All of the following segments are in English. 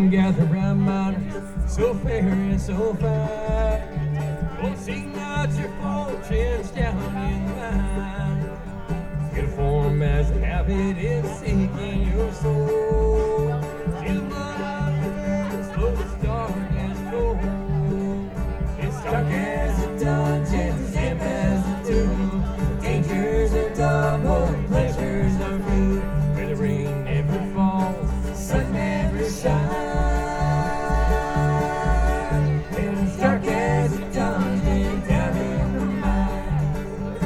them gather round mine, so fair and so fine. Oh, seek not your fortunes down in mine. Uniform as a habit is seeking your soul. Till the blood of the birds flows dark as cold. It's dark as a dungeon, damp as a tomb. Dangers are double, pleasures are few. Where the rain never falls, sun never shines. And it's dark as a dungeon down in the mine.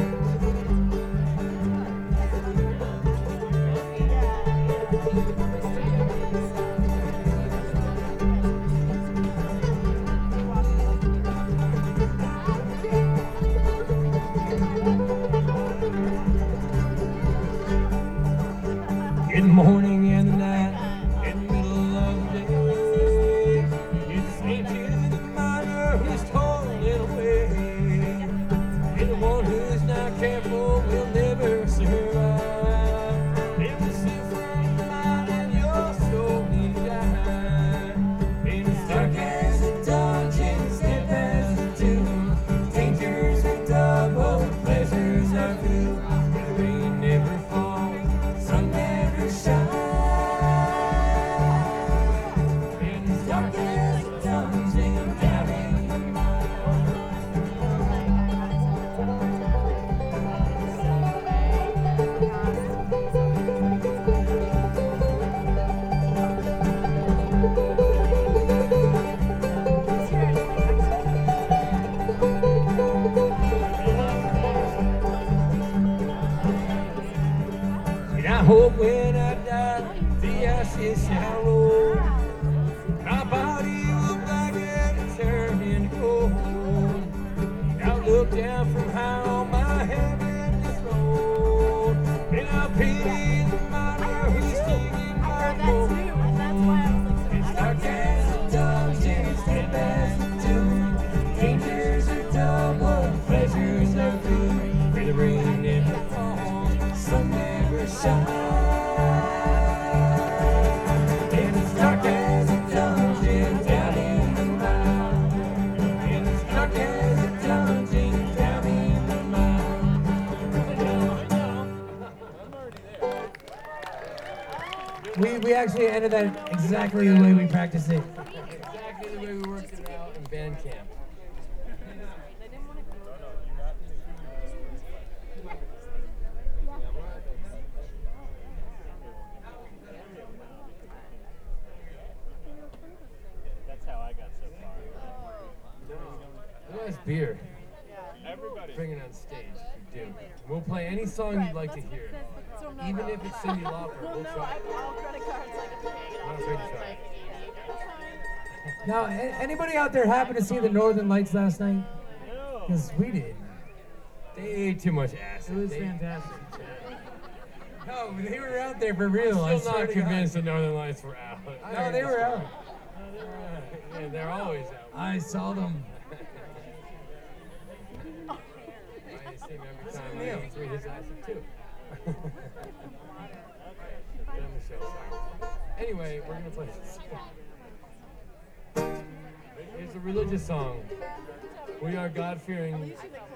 In the morning and the night, in the middle of the day, it's the same to the miner who's toiling away. And the one who's not careful will never survive. If you slip from the mine and your soul will die. And it's dark as a dungeon, step as a tomb. Dangers are double, pleasures are few. The rain never falls, sun never shines. And it's dark as a dungeon down in the mine. And I hope when I die, the ashes shall roll. My body will black and turn into gold. And I'll look down from high on my heavenly throne. And I'll pity the miner who's digging my gold. It's dark as a dungeon, step as a tomb. Dangers are double, pleasures are few. Where the rain never falls, sun never shines. And it's dark as a dungeon down in the mine. And it's dark as a dungeon down in the mine. We actually ended that exactly the way we practiced it. Exactly the way we worked it out in band camp. That's how I got so far. Nice beer. Bring it on stage if you do. We'll play any song you'd like to hear. Even if it's Cyndi Lauper, we'll try. Not afraid to try. Now, anybody out there happen to see the Northern Lights last night? Because we did. They ate too much acid. It was They- fantastic. No, they were out there for real. I'm I still swear not to God. convinced the Northern Lights were out. No, they were out. Yeah, they're always out. I saw them. I see him every time I eat through his acid too. Michelle, sorry. Anyway, we're gonna play this song. It's a religious song. We are God-fearing